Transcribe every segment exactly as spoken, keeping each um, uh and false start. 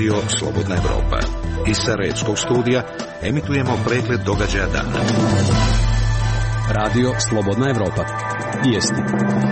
Radio Slobodna Evropa. Iz Sarajevskog studija emitujemo pregled događaja dana. Radio Slobodna Evropa. Vijesti.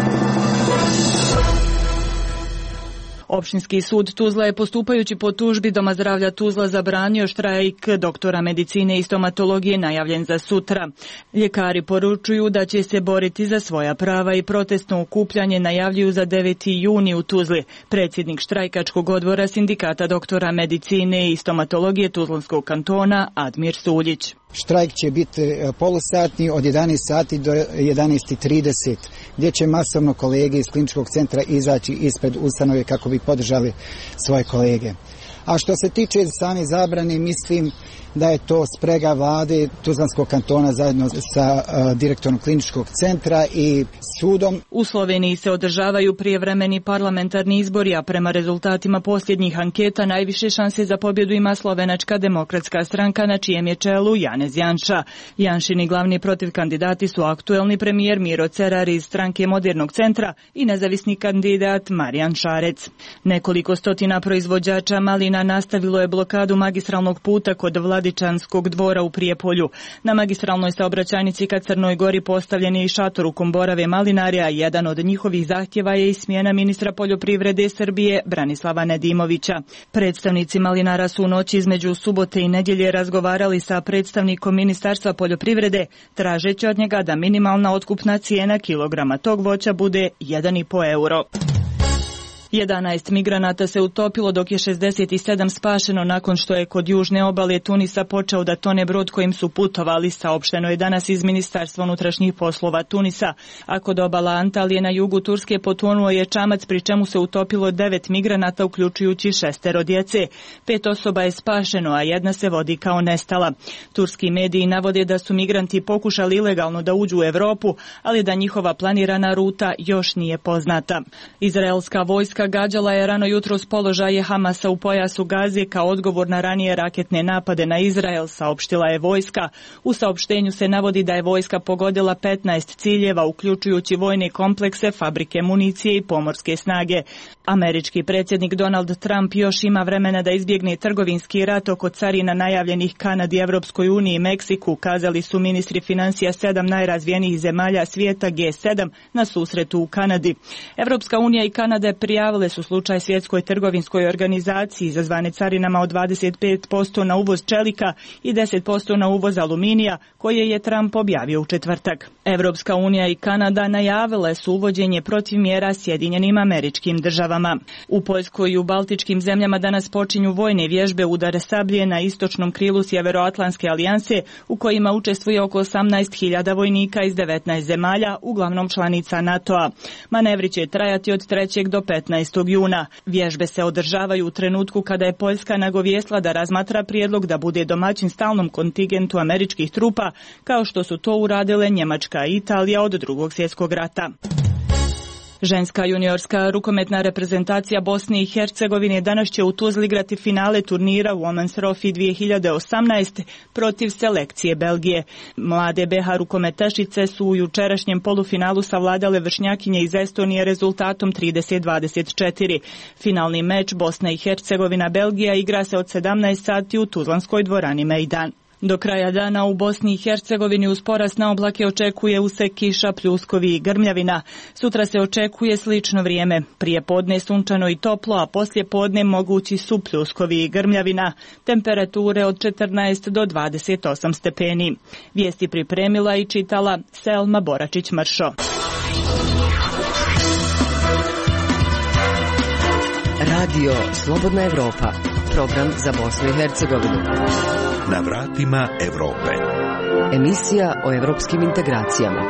Opštinski sud Tuzla je, postupajući po tužbi Doma zdravlja Tuzla, zabranio štrajk doktora medicine i stomatologije najavljen za sutra. Ljekari poručuju da će se boriti za svoja prava i protestno okupljanje najavljuju za deveti juni u Tuzli. Predsjednik štrajkačkog odbora sindikata doktora medicine i stomatologije Tuzlanskog kantona Admir Suljić. Štrajk će biti polusatni od jedanaest sati do jedanaest i trideset, gdje će masovno kolege iz kliničkog centra izaći ispred ustanove kako bi podržali svoje kolege. A što se tiče same zabrane, mislim da je to sprega vlade Tuzlanskog kantona zajedno sa uh, direktorom kliničkog centra i sudom. U Sloveniji se održavaju prijevremeni parlamentarni izbori, a prema rezultatima posljednjih anketa najviše šanse za pobjedu ima Slovenačka demokratska stranka, na čijem je čelu Janez Janša. Janšini glavni protiv kandidati su aktuelni premijer Miro Cerar iz stranke Modernog centra i nezavisni kandidat Marijan Šarec. Nekoliko stotina proizvođača malina nastavilo je blokadu magistralnog puta kod Vladičanskog dvora u Prijepolju. Na magistralnoj saobraćajnici ka Crnoj Gori postavljen je i šator u komborave malinare, a jedan od njihovih zahtjeva je i smjena ministra poljoprivrede Srbije Branislava Nedimovića. Predstavnici malinara su u noći između subote i nedjelje razgovarali sa predstavnikom Ministarstva poljoprivrede, tražeći od njega da minimalna otkupna cijena kilograma tog voća bude jedan i po euro. jedanaest migranata se utopilo, dok je šezdeset sedam spašeno nakon što je kod južne obale Tunisa počeo da tone brod kojim su putovali, saopšteno je danas iz Ministarstva unutrašnjih poslova Tunisa. A kod obala Antalije na jugu Turske potonuo je čamac, pri čemu se utopilo devet migranata, uključujući šestero djece. Pet osoba je spašeno, a jedna se vodi kao nestala. Turski mediji navode da su migranti pokušali ilegalno da uđu u Europu, ali da njihova planirana ruta još nije poznata. Izraelska vojska gađala je rano jutros položaje Hamasa u pojasu Gaze kao odgovor na ranije raketne napade na Izrael, saopštila je vojska. U saopštenju se navodi da je vojska pogodila petnaest ciljeva, uključujući vojne komplekse, fabrike municije i pomorske snage. Američki predsjednik Donald Trump još ima vremena da izbjegne trgovinski rat oko carina najavljenih Kanadi, Evropskoj uniji i Meksiku, kazali su ministri financija sedam najrazvijenijih zemalja svijeta G sedam na susretu u Kanadi. Evropska unija i Kanada prijavile su slučaj Svjetskoj trgovinskoj organizaciji izazvane carinama od dvadeset pet posto na uvoz čelika i deset posto na uvoz aluminija, koje je Trump objavio u četvrtak. Evropska unija i Kanada najavile su uvođenje protivmjera Sjedinjenim Američkim Državama. U Poljskoj i u Baltičkim zemljama danas počinju vojne vježbe udar sablje na istočnom krilu Sjeveroatlantske alijanse, u kojima učestvuje oko osamnaest hiljada vojnika iz devetnaest zemalja, uglavnom članica NATO-a. Manevri će trajati od trećeg do petnaestog juna. Vježbe se održavaju u trenutku kada je Poljska nagovijestila da razmatra prijedlog da bude domaćin stalnom kontingentu američkih trupa, kao što su to uradile Njemačka i Italija od Drugog svjetskog rata. Ženska juniorska rukometna reprezentacija Bosne i Hercegovine danas će u Tuzli igrati finale turnira Women's Trophy dvije hiljade osamnaest protiv selekcije Belgije. Mlade B H rukometašice su u jučerašnjem polufinalu savladale vršnjakinje iz Estonije rezultatom trideset dvadeset četiri. Finalni meč Bosna i Hercegovina Belgija igra se od sedamnaest sati u tuzlanskoj dvorani Mejdan. Do kraja dana u Bosni i Hercegovini uz porast na oblake očekuje usek kiša, pljuskovi i grmljavina. Sutra se očekuje slično vrijeme. Prije podne sunčano i toplo, a poslije podne mogući su pljuskovi i grmljavina. Temperature od četrnaest do dvadeset osam stepeni. Vijesti pripremila i čitala Selma Boračić-Mršo. Radio Slobodna Evropa. Program za Bosnu i Hercegovinu. Na vratima Europe. Emisija o evropskim integracijama.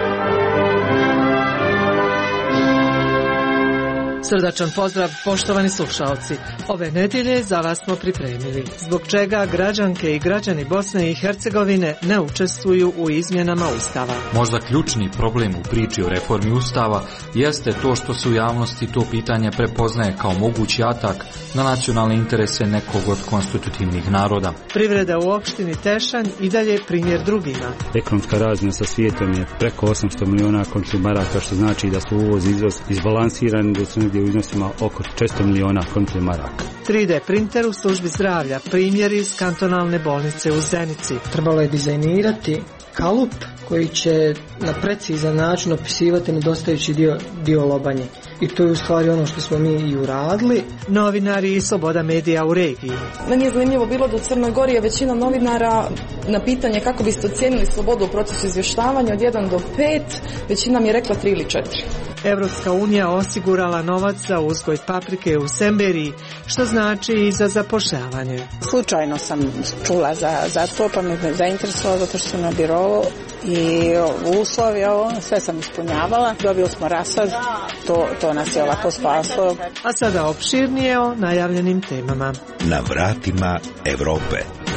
Srdačan pozdrav, poštovani slušalci. Ove nedjelje za vas smo pripremili zbog čega građanke i građani Bosne i Hercegovine ne učestvuju u izmjenama Ustava. Možda ključni problem u priči o reformi Ustava jeste to što se u javnosti to pitanje prepoznaje kao mogući atak na nacionalne interese nekog od konstitutivnih naroda. Privreda u opštini Tešanj i dalje primjer drugima. Ekonomska razmjena sa svijetom je preko osamsto miliona konzumarata, što znači da su uvoz i izvoz izbalansirani, da su negdje u iznosima oko četiristo miliona konti maraka. tri de printer u službi zdravlja, primjer iz kantonalne bolnice u Zenici. Trebalo je dizajnirati kalup koji će na precizan način opisivati nedostajući dio, dio lobanje. I to je u stvari ono što smo mi i uradili. Novinari i sloboda medija u regiji. Meni je zanimljivo bilo da u Crnoj Gori je većina novinara na pitanje kako biste ocijenili slobodu u procesu izvještavanja od jedan do pet, većina mi je rekla tri ili četiri. Evropska unija osigurala novac za uzgoj paprike u Semberiji, što znači i za zapošljavanje. Slučajno sam čula za, za to, pa me zainteresovalo zato što sam na birovu i uslovi, ovo, sve sam ispunjavala. Dobili smo rasad, to, to nas je ovako spaslo. A sada opširnije o najavljenim temama. Na vratima Evrope.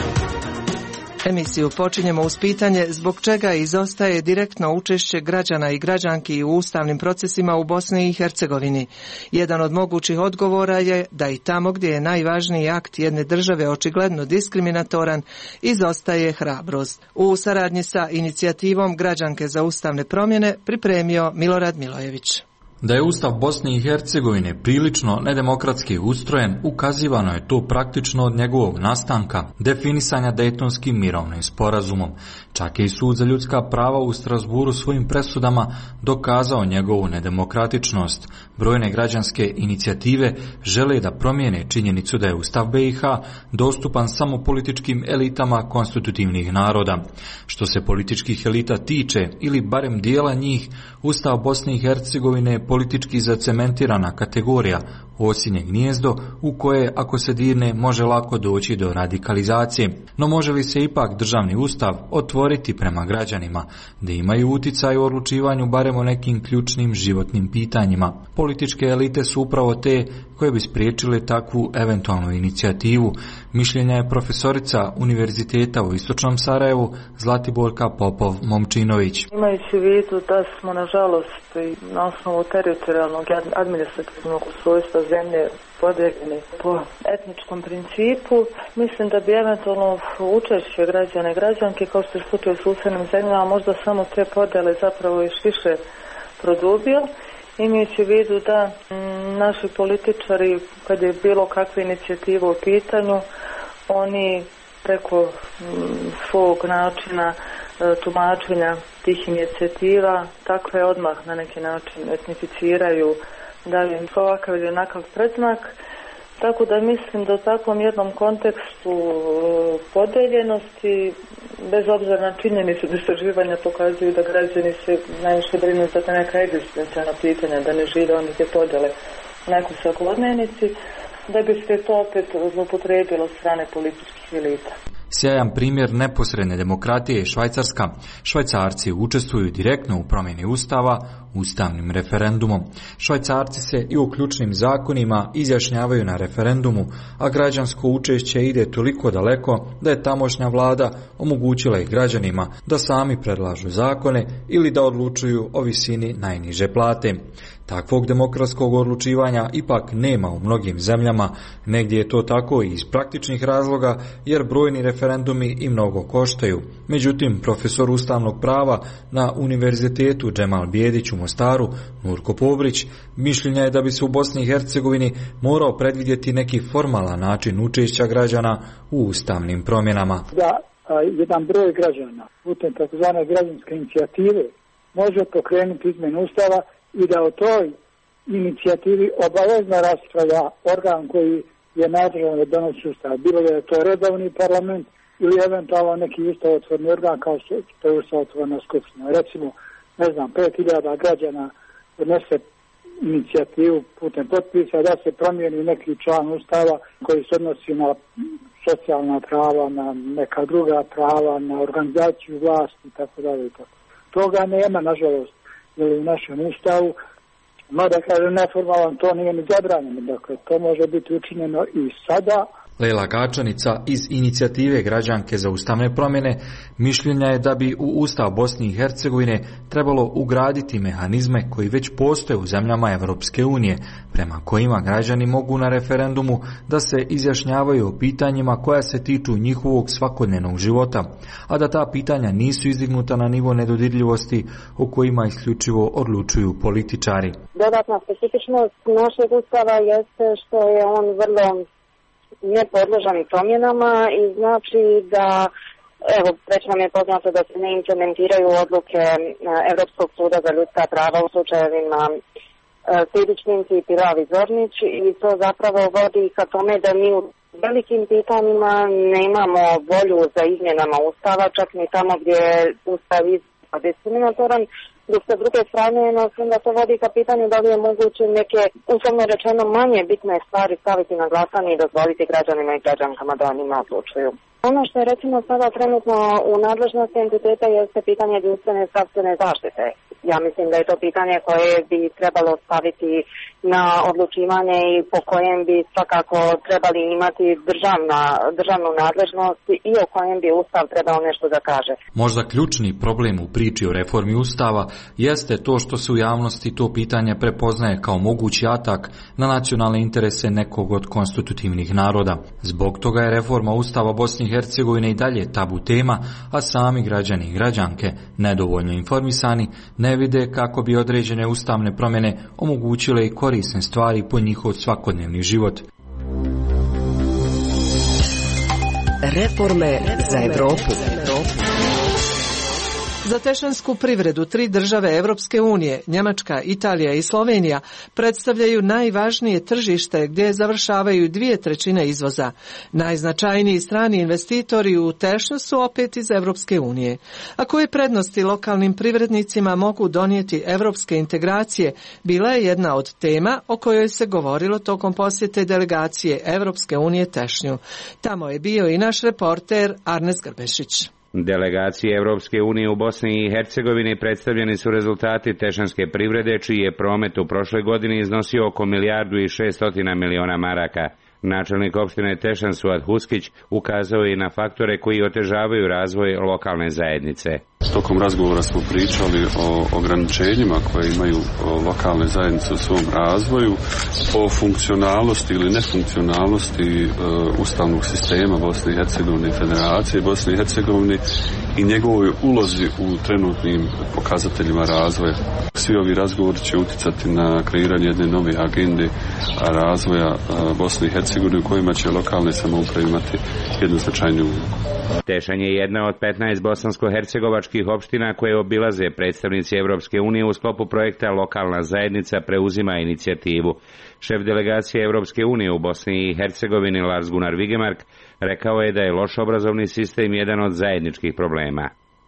Emisiju počinjemo uz pitanje zbog čega izostaje direktno učešće građana i građanki u ustavnim procesima u Bosni i Hercegovini. Jedan od mogućih odgovora je da i tamo gdje je najvažniji akt jedne države očigledno diskriminatoran, izostaje hrabrost. U saradnji sa inicijativom Građanke za ustavne promjene pripremio Milorad Milojević. Da je Ustav Bosne i Hercegovine prilično nedemokratski ustrojen, ukazivano je to praktično od njegovog nastanka, definisanja Dejtonskim mirovnim sporazumom. Čak je i Sud za ljudska prava u Strasburu svojim presudama dokazao njegovu nedemokratičnost. Brojne građanske inicijative žele da promijene činjenicu da je Ustav be i ha dostupan samo političkim elitama konstitutivnih naroda. Što se političkih elita tiče, ili barem dijela njih, Ustav Bosne i Hercegovine je politički zacementirana kategorija, osinje gnijezdo u koje, ako se dirne, može lako doći do radikalizacije. No može li se ipak državni ustav otvoriti prema građanima, da imaju uticaj u odlučivanju barem o nekim ključnim životnim pitanjima? Političke elite su upravo te koje bi spriječile takvu eventualnu inicijativu. Mišljenja je profesorica Univerziteta u Istočnom Sarajevu Zlatiborka Popov-Momčinović. Imajući u vidu da smo nažalost na osnovu teritorijalnog i administrativnog ustrojstva zemlje podijeljeni po etničkom principu, mislim da bi eventualno učešće građana i građanke, kao što je slučaj u susjednim zemljama, možda samo te podjele zapravo još više produbio. Imajući u vidu da m, naši političari, kad je bilo kakve inicijative u pitanju, oni preko m, svog načina e, tumačenja tih inicijativa takve odmah na neki način etnificiraju, daju im ovakav ili onakav predznak. Tako da mislim da u takvom jednom kontekstu e, podeljenosti, bez obzira na činjenicu da istraživanja pokazuju da građani se najviše brinu za te neka egzistencijalna pitanja, da ne žive oni te podjele u nekoj svakodnevnici, da bi se to opet zloupotrijebilo od strane političkih elita. Sjajan primjer neposredne demokratije je Švajcarska. Švajcarci učestvuju direktno u promjeni ustava ustavnim referendumom. Švajcarci se i u ključnim zakonima izjašnjavaju na referendumu, a građansko učešće ide toliko daleko da je tamošnja vlada omogućila i građanima da sami predlažu zakone ili da odlučuju o visini najniže plate. Takvog demokratskog odlučivanja ipak nema u mnogim zemljama, negdje je to tako i iz praktičnih razloga jer brojni referendumi i mnogo koštaju. Međutim, profesor ustavnog prava na Univerzitetu Džemal Bijedić u Mostaru, Nurko Pobrić, mišljenja je da bi se u Bosni i Hercegovini morao predvidjeti neki formalan način učešća građana u ustavnim promjenama. Da a, jedan broj građana putem takozvane građanske inicijative može pokrenuti izmjenu ustava i da o toj inicijativi obavezno raspravlja organ koji je nadležan da donosi ustav. Bilo je to redovni parlament ili eventualno neki ustavotvorni organ kao što je ustavotvorna skupština. Recimo, ne znam, pet hiljada građana donese inicijativu putem potpisa da se promijeni neki član ustava koji se odnosi na socijalna prava, na neka druga prava, na organizaciju vlasti i tako dalje. Toga nema, nažalost, ili u našem ustavu, mada kažem neformalno to nije ni zabranjeno, dakle to može biti učinjeno i sada. Lela Gačanica iz inicijative Građanke za ustavne promjene mišljenja je da bi u Ustav Bosne i Hercegovine trebalo ugraditi mehanizme koji već postoje u zemljama Evropske unije, prema kojima građani mogu na referendumu da se izjašnjavaju o pitanjima koja se tiču njihovog svakodnevnog života, a da ta pitanja nisu izdignuta na nivo nedodirljivosti o kojima isključivo odlučuju političari. Dodatna specifičnost našeg Ustava jeste što je on vrlo nepodložan promjenama i znači da, evo, već nam je poznato da se ne implementiraju odluke Europskog suda za ljudska prava u slučajevima Sejdić-Finci i Pilavi Zornić i to zapravo vodi ka tome da mi u velikim pitanjima nemamo volju za izmjenama Ustava, čak ni tamo gdje je Ustav diskriminatoran, dok sa druge strane mislim da to vodi ka pitanju da li je moguće neke, uslovno rečeno, manje bitne stvari staviti na glasanje i dozvoliti građanima i građankama da o njima odlučuju. Ono što je recimo sada trenutno u nadležnosti entiteta jeste pitanje jedinstvene zdravstvene zaštite. Ja mislim da je to pitanje koje bi trebalo staviti na odlučivanje i po kojem bi svakako trebali imati državna, državnu nadležnost i o kojem bi Ustav trebao nešto da kaže. Možda ključni problem u priči o reformi Ustava jeste to što se u javnosti to pitanje prepoznaje kao mogući atak na nacionalne interese nekog od konstitutivnih naroda. Zbog toga je reforma Ustava Bosne i Hercegovine i dalje tabu tema, a sami građani i građanke, nedovoljno informisani, ne vide kako bi određene ustavne promjene omogućile i korisne stvari po njihov svakodnevni život. Reforme za Evropu. Za tešansku privredu tri države Evropske unije, Njemačka, Italija i Slovenija, predstavljaju najvažnije tržište gdje završavaju dvije trećine izvoza. Najznačajniji strani investitori u Tešnju su opet iz Evropske unije. A koje prednosti lokalnim privrednicima mogu donijeti evropske integracije, bila je jedna od tema o kojoj se govorilo tokom posjete delegacije Evropske unije Tešnju. Tamo je bio i naš reporter Arnes Grbešić. Delegacije Evropske unije u Bosni i Hercegovini predstavljeni su rezultati tešanske privrede, čiji je promet u prošloj godini iznosio oko milijardu i šeststotina miliona maraka. Načelnik opštine Tešan Suad Huskić ukazao je na faktore koji otežavaju razvoj lokalne zajednice. Tokom razgovora smo pričali o ograničenjima koje imaju lokalne zajednice u svom razvoju, o funkcionalnosti ili nefunkcionalnosti e, ustavnog sistema Bosne i Hercegovine i Federacije Bosne i Hercegovine i njegovoj ulozi u trenutnim pokazateljima razvoja. Svi ovi razgovori će uticati na kreiranje jedne nove agende razvoja Bosne i Hercegovine u kojima će lokalne samouprave imati jednu značajnu ulogu. Tešan je jedna od petnaest bosansko-hercegovačkih opština koje obilaze predstavnici Evropske unije u sklopu projekta Lokalna zajednica preuzima inicijativu. Šef delegacije Evropske unije u Bosni i Hercegovini Lars Gunnar Vigemark rekao je da je loš obrazovni sistem jedan od zajedničkih problema.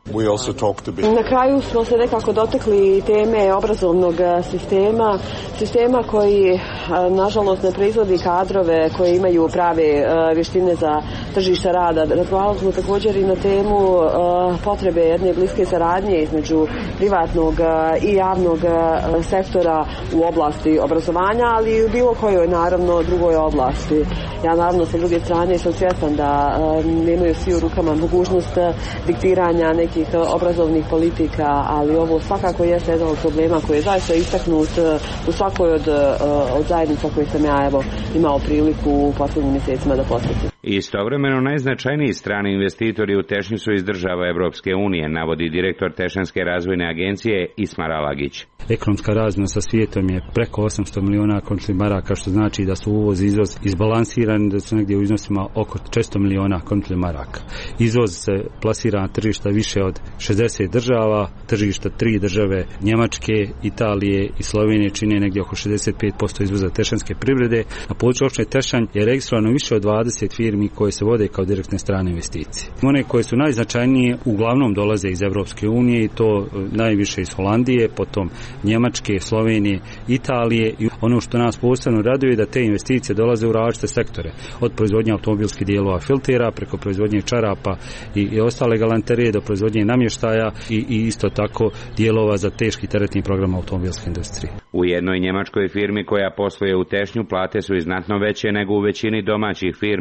Na kraju smo se nekako dotakli teme obrazovnog sistema, sistema koji nažalost ne proizvodi kadrove koji imaju prave vještine za tržište rada. Razgovarali smo također i na temu potrebe jedne bliske saradnje između privatnog i javnog sektora u oblasti obrazovanja, ali i u bilo kojoj naravno drugoj oblasti. Ja naravno sa druge strane sam svjestan da nemaju svi u rukama mogućnost diktiranja nekih obrazovnih politika, ali ovo svakako jeste jedan od problema koji je zaista istaknut u svakoj od, od zajednica koje sam ja evo imao priliku u posljednjim mjesecima da posjetim. Istovremeno najznačajniji strani investitori u Tešnju su iz država Evropske unije, navodi direktor Tešanske razvojne agencije Ismar Alagić. Ekonomska razmjena sa svijetom je preko osamsto miliona končnih maraka, što znači da su uvoz i izvoz izbalansirani, da su negdje u iznosima oko četiristo miliona končnih maraka. Izvoz se plasira na tržišta više od šezdeset država, tržišta tri države Njemačke, Italije i Slovenije čine negdje oko šezdeset pet posto izvoza tešanske privrede. Na području opštine Tešanj je registrovano više od dvadeset firmi koje se vode kao direktne strane investicije. One koje su najznačajnije uglavnom dolaze iz Evropske unije i to najviše iz Holandije, potom Njemačke, Slovenije, Italije i ono što nas posebno raduje je da te investicije dolaze u različite sektore, od proizvodnje automobilskih dijelova filtera preko proizvodnje čarapa i, i ostale galanterije do proizvodnje namještaja i, i isto tako dijelova za teški teretni program automobilske industrije. U jednoj njemačkoj firmi koja posluje u Tešnju plate su i znatno veće nego u većini domaćih firmi.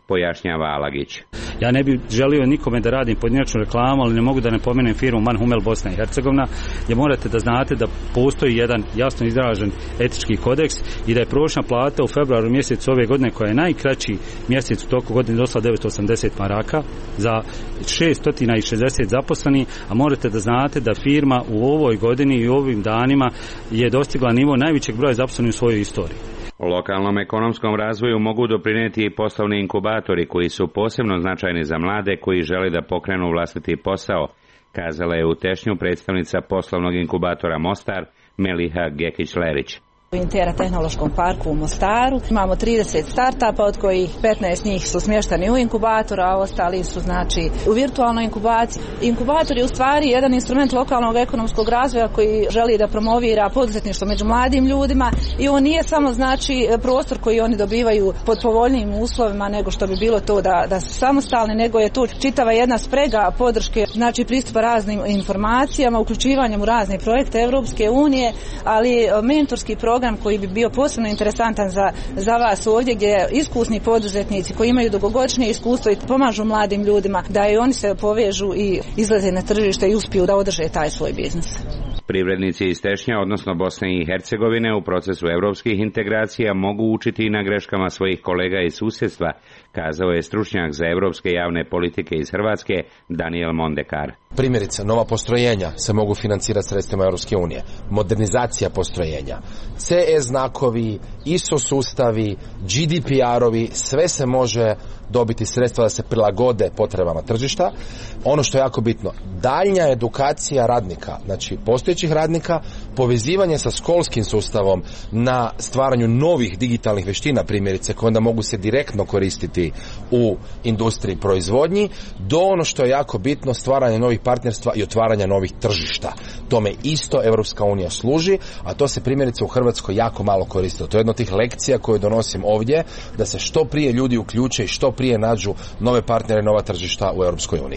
pojašnjava Alagić. Ja ne bih želio nikome da radim pojedinačnu reklamu, ali ne mogu da ne pomenem firmu Manhumel Bosna i Hercegovina, gdje morate da znate da postoji jedan jasno izražen etički kodeks i da je prosječna plata u februaru mjesecu ove godine, koja je najkraći mjesec u toku godine, dosla devetsto osamdeset maraka za šesto šezdeset zaposleni, a morate da znate da firma u ovoj godini i u ovim danima je dostigla nivo najvećeg broja zaposlenih u svojoj istoriji. O lokalnom ekonomskom razvoju mogu doprinijeti i poslovni inkubatori koji su posebno značajni za mlade koji žele da pokrenu vlastiti posao, kazala je u Tešnju predstavnica poslovnog inkubatora Mostar Meliha Gekić-Lerić. U Intera tehnološkom parku u Mostaru imamo trideset startupa, od kojih petnaest njih su smješteni u inkubator, a ostali su znači u virtualnoj inkubaciji. Inkubator je u stvari jedan instrument lokalnog ekonomskog razvoja koji želi da promovira poduzetništvo među mladim ljudima i on nije samo znači prostor koji oni dobivaju pod povoljnijim uslovima nego što bi bilo to da, da su samostalni, nego je tu čitava jedna sprega podrške, znači pristupa raznim informacijama, uključivanjem u razne projekte Europske unije, ali mentorski program koji bi bio posebno interesantan za, za vas ovdje, gdje iskusni poduzetnici koji imaju dugogodišnje iskustvo i pomažu mladim ljudima da i oni se povežu i izlaze na tržište i uspiju da održe taj svoj biznis. Privrednici iz Tešnja, odnosno Bosne i Hercegovine, u procesu europskih integracija mogu učiti i na greškama svojih kolega iz susjedstva, kazao je stručnjak za europske javne politike iz Hrvatske Daniel Mondekar. Primjerice, nova postrojenja se mogu financirati sredstvima Europske unije, modernizacija postrojenja, C E znakovi, I S O sustavi, G D P R-ovi, sve se može dobiti sredstva da se prilagode potrebama tržišta. Ono što je jako bitno, daljnja edukacija radnika, znači postojećih radnika, povezivanje sa školskim sustavom na stvaranju novih digitalnih vještina, primjerice, koje onda mogu se direktno koristiti u industriji proizvodnji, do ono što je jako bitno, stvaranje novih partnerstva i otvaranja novih tržišta. Tome isto Europska unija služi, a to se primjerice u Hrvatskoj jako malo koristilo. To je jedna od tih lekcija koje donosim ovdje, da se što prije ljudi uključe i što prije nađu nove partnere, nova tržišta u Europskoj uniji.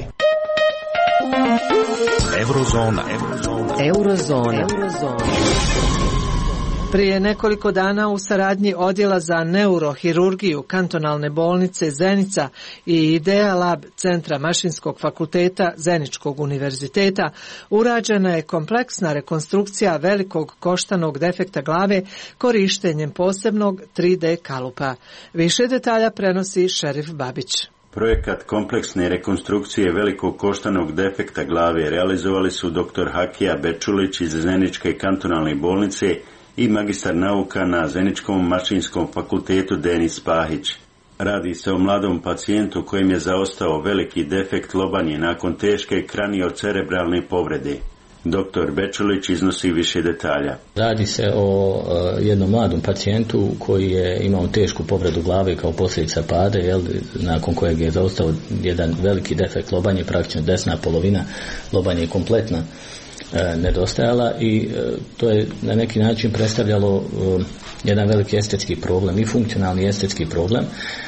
Eurozona. Eurozona. Eurozona. Eurozona. Prije nekoliko dana u saradnji Odjela za neurohirurgiju Kantonalne bolnice Zenica i Idea Lab Centra Mašinskog fakulteta Zeničkog univerziteta urađena je kompleksna rekonstrukcija velikog koštanog defekta glave korištenjem posebnog tri D kalupa. Više detalja prenosi Šerif Babić. Projekat kompleksne rekonstrukcije velikog koštanog defekta glave realizovali su doktor Hakija Bečulić iz Zeničke kantonalne bolnice i magistar nauka na Zeničkom mašinskom fakultetu Denis Pahić. Radi se o mladom pacijentu kojem je zaostao veliki defekt lobanje nakon teške kraniocerebralne povrede. Doktor Bečulić iznosi više detalja. Radi se o uh, jednom mladom pacijentu koji je imao tešku povredu glave kao posljedica pada, jel, nakon kojeg je zaostao jedan veliki defekt lobanje, praktično desna polovina lobanje je kompletna uh, nedostajala i uh, to je na neki način predstavljalo uh, jedan veliki estetski problem i funkcionalni estetski problem.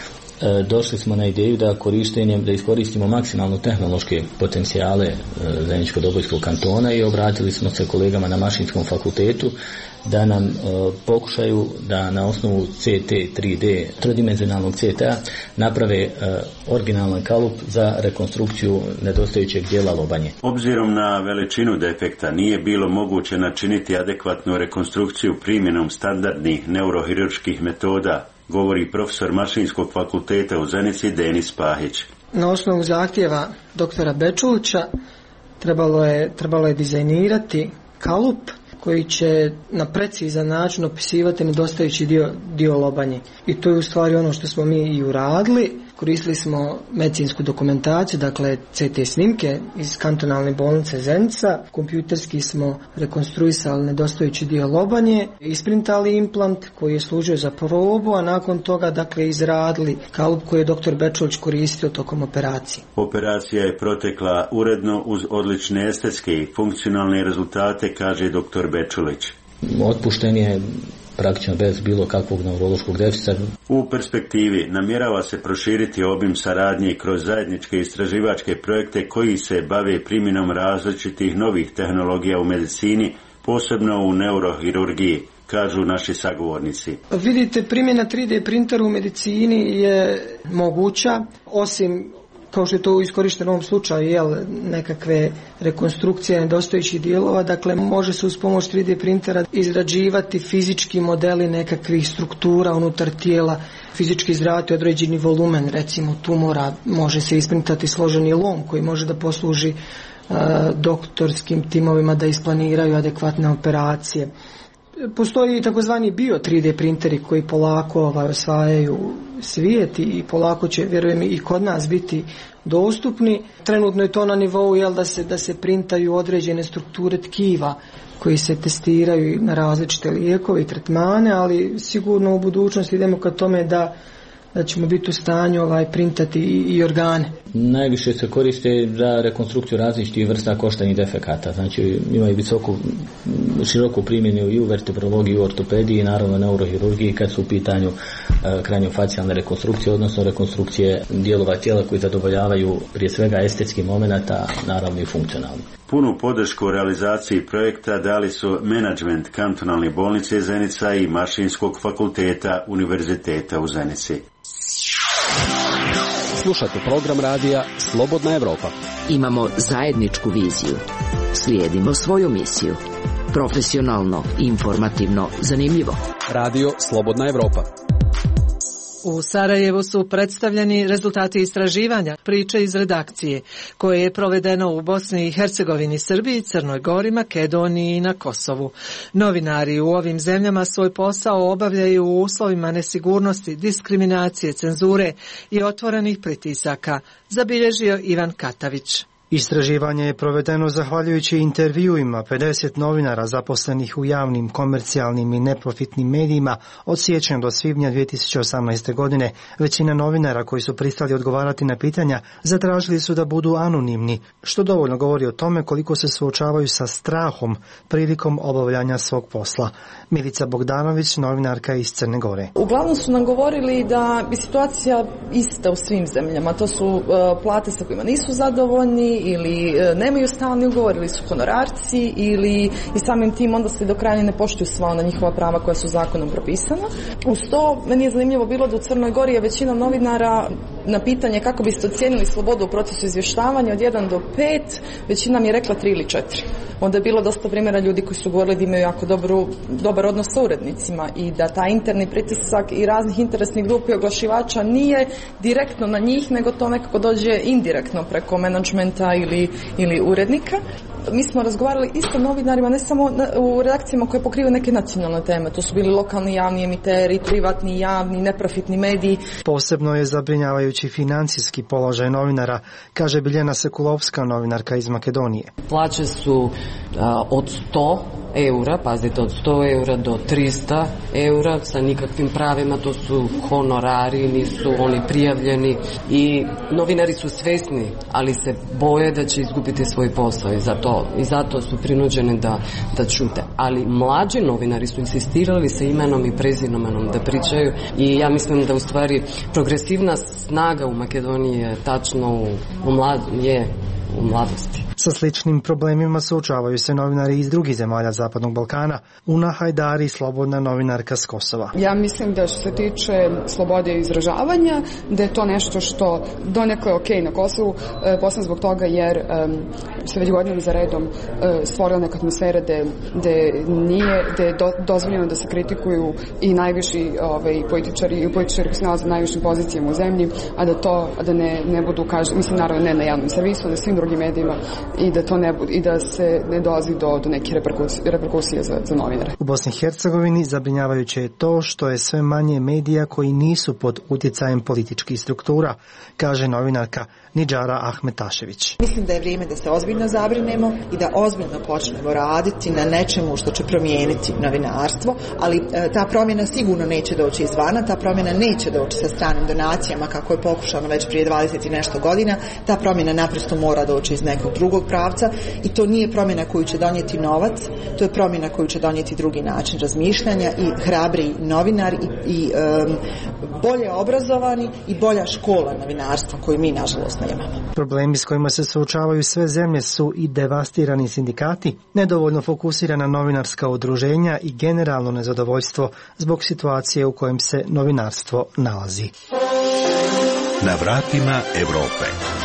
Došli smo na ideju da korištenjem, da iskoristimo maksimalno tehnološke potencijale Zeničko-Dobojskog kantona i obratili smo se kolegama na Mašinskom fakultetu da nam e, pokušaju da na osnovu C T tri D, trodimenzionalnog C T-a, naprave e, originalan kalup za rekonstrukciju nedostajućeg dijela lobanje. Obzirom na veličinu defekta nije bilo moguće načiniti adekvatnu rekonstrukciju primjenom standardnih neurohirurških metoda, govori profesor Mašinskog fakulteta u Zenici Denis Pahić. Na osnovu zahtjeva doktora Bečulića trebalo je, trebalo je dizajnirati kalup koji će na precizan način opisivati nedostajući dio, dio lobanje. I to je u stvari ono što smo mi i uradili. Koristili smo medicinsku dokumentaciju, dakle C T snimke iz kantonalne bolnice Zenica. Kompjuterski smo rekonstruisali nedostajući dio lobanje, isprintali implant koji je služio za probu, a nakon toga dakle izradili kalup koji je doktor Bečulić koristio tokom operacije. Operacija je protekla uredno uz odlične estetske i funkcionalne rezultate, kaže doktor Bečulić. Otpušten je praktično bez bilo kakvog neurološkog deficita. U perspektivi namjerava se proširiti obim saradnje kroz zajedničke istraživačke projekte koji se bave primjenom različitih novih tehnologija u medicini, posebno u neurohirurgiji, kažu naši sagovornici. Vidite, primjena tri D printera u medicini je moguća, osim kao što je to iskorišteno u ovom slučaju, jel, nekakve rekonstrukcije nedostajućih dijelova, dakle može se uz pomoć tri D printera izrađivati fizički modeli nekakvih struktura unutar tijela, fizički izraditi određeni volumen, recimo tumora, može se isprintati složeni lom koji može da posluži uh, doktorskim timovima da isplaniraju adekvatne operacije. Postoji i takozvani bio tri D printeri koji polako ovaj, osvajaju svijet i polako će, vjerujem, i kod nas biti dostupni. Trenutno je to na nivou, jel, da se, da se printaju određene strukture tkiva koji se testiraju na različite lijekove i tretmane, ali sigurno u budućnosti idemo ka tome da da ćemo biti u stanju ovaj, printati i, i organe. Najviše se koriste za rekonstrukciju različitih vrsta koštanih defekata. Znači imaju visoku, široku primjenu i u vertebrologiji, i u ortopediji, i naravno neurohirurgiji kad su u pitanju e, kraniofacijalne rekonstrukcije, odnosno rekonstrukcije dijelova tijela koji zadovoljavaju prije svega estetski momenata, naravno i funkcionalno. Punu podršku u realizaciji projekta dali su menadžment kantonalne bolnice Zenica i Mašinskog fakulteta Univerziteta u Zenici. Slušate program radija Slobodna Evropa. Imamo zajedničku viziju. Slijedimo svoju misiju. Profesionalno, informativno, zanimljivo. Radio Slobodna Evropa. U Sarajevu su predstavljeni rezultati istraživanja, priče iz redakcije, koje je provedeno u Bosni i Hercegovini, Srbiji, Crnoj Gori, Makedoniji i na Kosovu. Novinari u ovim zemljama svoj posao obavljaju u uslovima nesigurnosti, diskriminacije, cenzure i otvorenih pritisaka, zabilježio Ivan Katavić. Istraživanje je provedeno zahvaljujući intervjuima pedeset novinara zaposlenih u javnim, komercijalnim i neprofitnim medijima od siječnja do svibnja dvije tisuće osamnaeste. godine. Većina novinara koji su pristali odgovarati na pitanja zatražili su da budu anonimni, što dovoljno govori o tome koliko se suočavaju sa strahom prilikom obavljanja svog posla. Milica Bogdanović, novinarka iz Crne Gore. Uglavnom su nam govorili da bi situacija ista u svim zemljama. To su uh, plate sa kojima nisu zadovoljni, ili nemaju stalni ugovor, ili su honorarci, ili i samim tim onda se do kraja ne poštuju sva ona njihova prava koja su zakonom propisana. Uz to, meni je zanimljivo bilo da u Crnoj Gori je većina novinara na pitanje kako biste ocijenili slobodu u procesu izvještavanja od jedan do pet, većina mi je rekla tri ili četiri. Onda je bilo dosta primjera ljudi koji su govorili da imaju jako dobru, dobar odnos sa urednicima i da taj interni pritisak i raznih interesnih grupa i oglašivača nije direktno na njih, nego to nekako dođe indirektno preko menadžmenta ili, ili urednika. Mi smo razgovarali isto novinarima, ne samo na, u redakcijama koje pokrivaju neke nacionalne teme. To su bili lokalni javni emiteri, privatni, javni, neprofitni mediji. Posebno je zabrinjavajući financijski položaj novinara, kaže Biljana Sekulovska, novinarka iz Makedonije. Plaće su a, od sto eura, pazite, od sto eura do tristo eura sa nikakvim pravima, to su honorari, nisu oni prijavljeni i novinari su svjesni, ali se boje da će izgubiti svoj posao i zato, i zato su prinuđeni da, da čute. Ali mlađi novinari su insistirali sa imenom i prezimenom da pričaju i ja mislim da u stvari progresivna snaga u Makedoniji je tačno u, u, mlad, je, u mladosti. Sa sličnim problemima suočavaju se novinari iz drugih zemalja Zapadnog Balkana. Una Hajdari, slobodna novinarka s Kosova. Ja mislim da što se tiče slobode izražavanja, da je to nešto što donekle ok na Kosovu, e, posebno zbog toga jer e, se već godinama za redom e, stvorila neka atmosfera da nije, da je do, dozvoljeno da se kritikuju i najviši ovaj, političari i političari koji se nalaze na najvišim pozicijama u zemlji, a da to a da ne, ne budu, kažem, mislim naravno ne na javnom servisu, na svim drugim medijima, i da to ne bude, i da se ne dolazi do, do neke reperkusije, reperkusije za, za novinare. U Bosni i Hercegovini zabrinjavajuće je to što je sve manje medija koji nisu pod utjecajem političkih struktura, kaže novinarka Nidžara Ahmetašević. Mislim da je vrijeme da se ozbiljno zabrinemo i da ozbiljno počnemo raditi na nečemu što će promijeniti novinarstvo, ali e, ta promjena sigurno neće doći izvana, ta promjena neće doći sa stranim donacijama kako je pokušano već prije dvadeset i nešto godina, ta promjena naprosto mora doći iz nekog drugog drugog pravca i to nije promjena koju će donijeti novac, to je promjena koju će donijeti drugi način razmišljanja i hrabri novinar i, i um, bolje obrazovani i bolja škola novinarstva koju mi nažalost nemamo. Problemi s kojima se suočavaju sve zemlje su i devastirani sindikati, nedovoljno fokusirana novinarska udruženja i generalno nezadovoljstvo zbog situacije u kojem se novinarstvo nalazi. Na vratima Europe.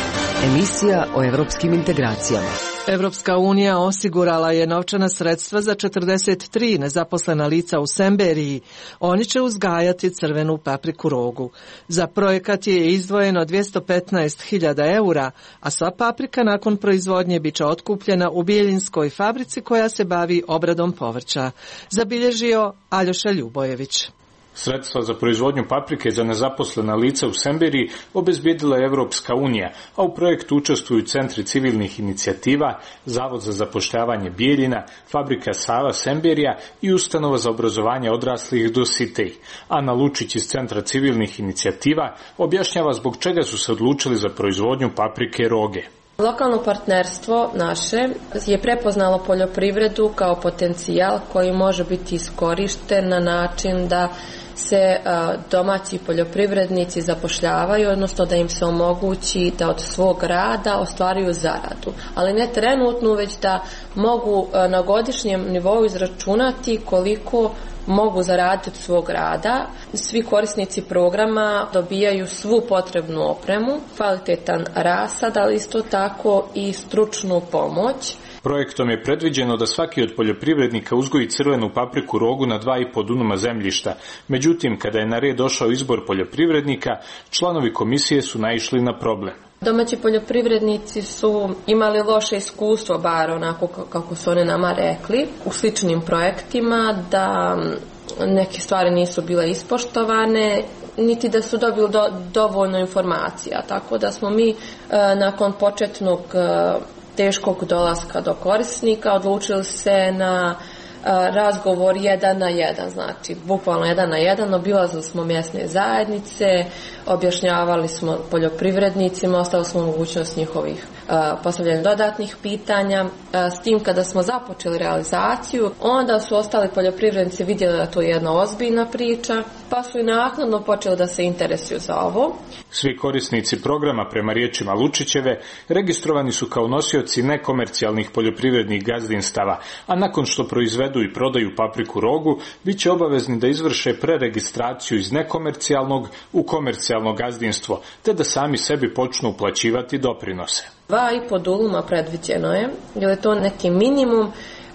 Emisija o evropskim integracijama. Evropska unija osigurala je novčana sredstva za četrdeset tri nezaposlena lica u Semberiji. Oni će uzgajati crvenu papriku rogu. Za projekat je izdvojeno dvjesto petnaest hiljada eura, a sva paprika nakon proizvodnje biće otkupljena u Bijeljinskoj fabrici koja se bavi obradom povrća. Zabilježio Aljoša Ljubojević. Sredstva za proizvodnju paprike za nezaposlena lica u Semberiji obezbijedila je Evropska unija, a u projektu učestvuju centri civilnih inicijativa, Zavod za zapošljavanje Bijeljina, Fabrika Sava Semberija i Ustanova za obrazovanje odraslih Dositej. Ana Lučić iz Centra civilnih inicijativa objašnjava zbog čega su se odlučili za proizvodnju paprike roge. Lokalno partnerstvo naše je prepoznalo poljoprivredu kao potencijal koji može biti iskorišten na način da se domaći poljoprivrednici zapošljavaju, odnosno da im se omogući da od svog rada ostvaruju zaradu. Ali ne trenutnu, već da mogu na godišnjem nivou izračunati koliko mogu zaraditi od svog rada. Svi korisnici programa dobijaju svu potrebnu opremu, kvalitetan rasad, ali isto tako i stručnu pomoć. Projektom je predviđeno da svaki od poljoprivrednika uzgoji crvenu papriku rogu na dva i po dunuma zemljišta. Međutim, kada je na red došao izbor poljoprivrednika, članovi komisije su naišli na problem. Domaći poljoprivrednici su imali loše iskustvo, bar onako kako su oni nama rekli, u sličnim projektima, da neke stvari nisu bile ispoštovane, niti da su dobili do, dovoljno informacija. Tako da smo mi e, nakon početnog e, teškog dolaska do korisnika odlučili se na razgovor jedan na jedan, znači bukvalno jedan na jedan, obilazili smo mjesne zajednice, objašnjavali smo poljoprivrednicima, ostavili smo mogućnost njihovih postavljanja dodatnih pitanja. S tim kada smo započeli realizaciju, onda su ostali poljoprivrednici vidjeli da to je jedna ozbiljna priča, pa su i naknadno počeli da se interesuju za ovo. Svi korisnici programa, prema riječima Lučićeve, registrovani su kao nosioci nekomercijalnih poljoprivrednih gazdinstava, a nakon što proizvedu i prodaju papriku rogu, bit će obavezni da izvrše preregistraciju iz nekomercijalnog u komercijalno gazdinstvo, te da sami sebi počnu uplaćivati doprinose. Dva i po duluma predviđeno je, jer je to neki minimum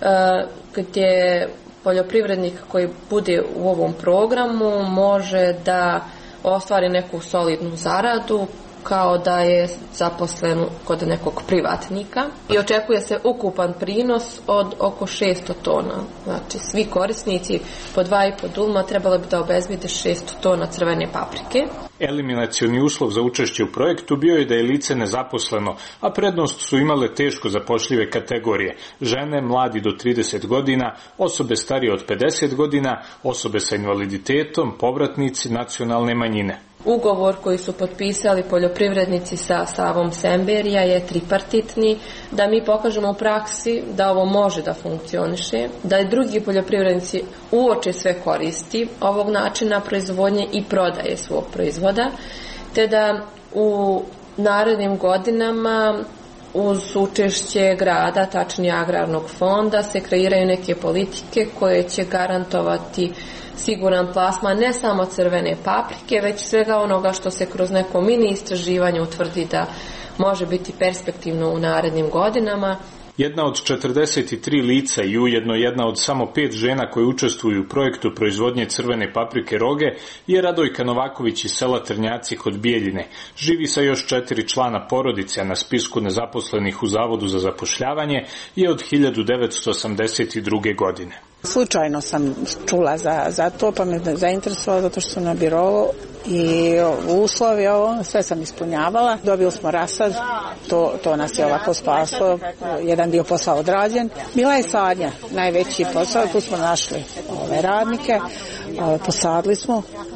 gdje poljoprivrednik koji bude u ovom programu može da ostvari neku solidnu zaradu kao da je zaposlen kod nekog privatnika i očekuje se ukupan prinos od oko šesto tona. Znači svi korisnici po dva i po dulma trebali bi da obezbede šesto tona crvene paprike. Eliminacioni uslov za učešće u projektu bio je da je lice nezaposleno, a prednost su imale teško zapošljive kategorije: žene, mladi do trideset godina, osobe starije od pedeset godina, osobe sa invaliditetom, povratnici, nacionalne manjine. Ugovor koji su potpisali poljoprivrednici sa Savom Semberija je tripartitni, da mi pokažemo u praksi da ovo može da funkcioniše, da i drugi poljoprivrednici uoče sve koristi ovog načina proizvodnje i prodaje svog proizvoda, te da u narednim godinama uz učešće grada, tačnije agrarnog fonda, se kreiraju neke politike koje će garantovati siguran plasman ne samo crvene paprike, već svega onoga što se kroz neko mini istraživanje utvrdi da može biti perspektivno u narednim godinama. Jedna od četrdeset tri lica i ujedno jedna od samo pet žena koje učestvuju u projektu proizvodnje crvene paprike roge je Radojka Novaković iz sela Trnjaci kod Bijeljine. Živi sa još četiri člana porodice, a na spisku nezaposlenih u Zavodu za zapošljavanje je od hiljadu devetsto osamdeset druge. godine. Slučajno sam čula za, za to, pa me zainteresovala zato što sam na birovu i uslovi, ovo, sve sam ispunjavala. Dobili smo rasad, to, to nas je ovako spaslo, jedan dio posla odrađen. Bila je sadnja, najveći posao, tu smo našli ove radnike, posadili smo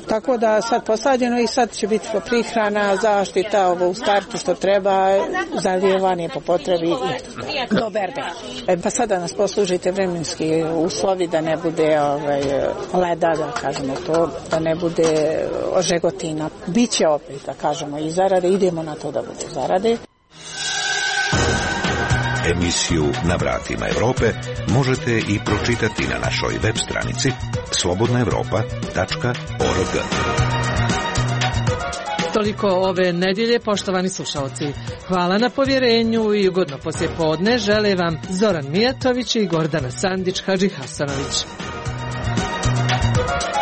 Tako da sad posađeno i sad će biti prihrana, zaštita, ovo u startu što treba, zalijevanje po potrebi do berbe. E, pa sada nas poslužite vremenski uslovi da ne bude ovaj, leda, da kažemo to, da ne bude ožegotina. Biće opet, da kažemo, i zarade, idemo na to da bude zarade. Emisiju Na vratima Evrope možete i pročitati na našoj web stranici slobodna evropa tačka org. Toliko ove nedjelje, poštovani slušalci. Hvala na povjerenju i ugodno poslijepodne žele vam Zoran Mijatović i Gordana Sandić Hadži Hasanović.